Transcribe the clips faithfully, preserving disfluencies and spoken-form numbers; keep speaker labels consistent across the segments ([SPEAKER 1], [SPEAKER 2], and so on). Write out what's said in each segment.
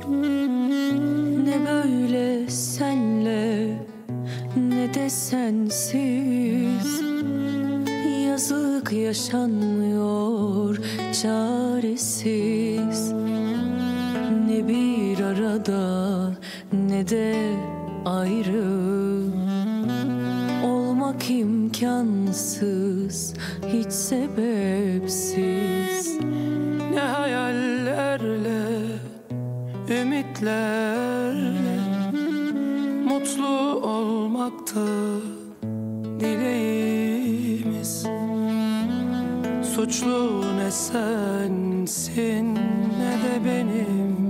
[SPEAKER 1] Ne böyle senle ne de sensiz, yazık yaşanmıyor çaresiz. Ne bir arada ne de ayrı, olmak imkansız hiç sebepsiz.
[SPEAKER 2] Ne hayallerle, ümitlerle mutlu olmakta dileğimiz. Suçlu ne sensin ne de benim,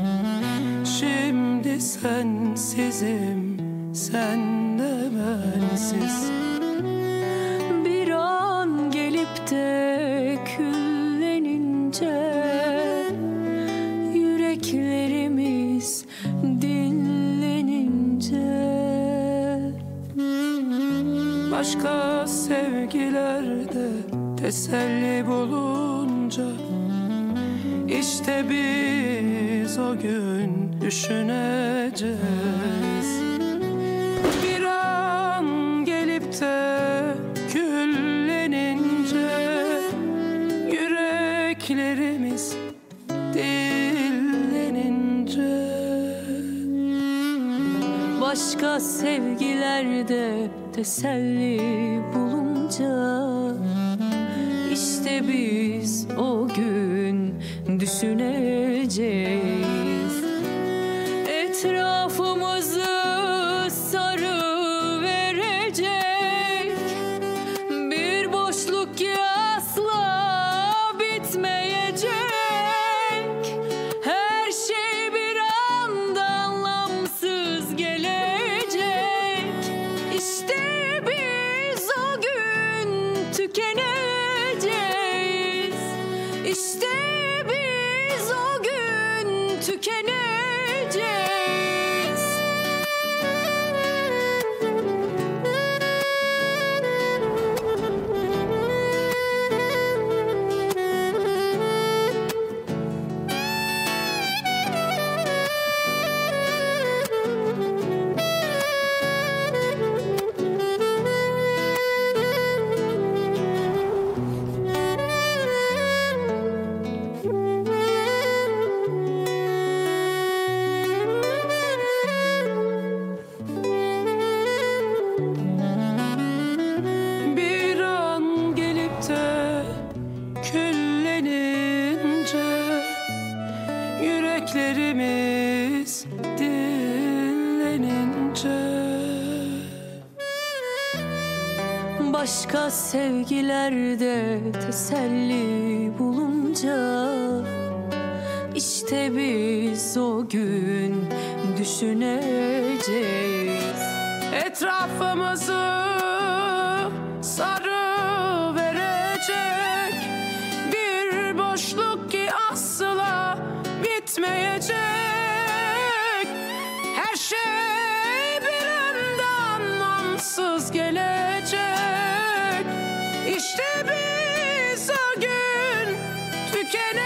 [SPEAKER 2] şimdi sensizim, sen de bensiz.
[SPEAKER 1] Bir an gelip de küllenince yüreklerimiz dinlenince,
[SPEAKER 2] başka sevgilerde teselli bulunca, İşte biz o gün düşüneceğiz. Bir an gelip de küllenince yüreklerimiz dinlenince,
[SPEAKER 1] başka sevgilerde teselli bulunca, İşte biz o gün düşüneceğiz. Etrafımızı sarıverecek bir boşluk ki asla bitmeyecek. Her şey bir anda anlamsız gelecek. İşte biz o gün tükeneceğiz. İşte biz o gün tükeneceğiz.
[SPEAKER 2] Küllenince yüreklerimiz dinlenince,
[SPEAKER 1] başka sevgilerde teselli bulunca, İşte biz o gün düşüneceğiz.
[SPEAKER 2] Etrafımızı sarıverecek bir boşluk ki asla bitmeyecek. Her şey bir anda anlamsız gelecek. İşte biz o gün tükeneceğiz.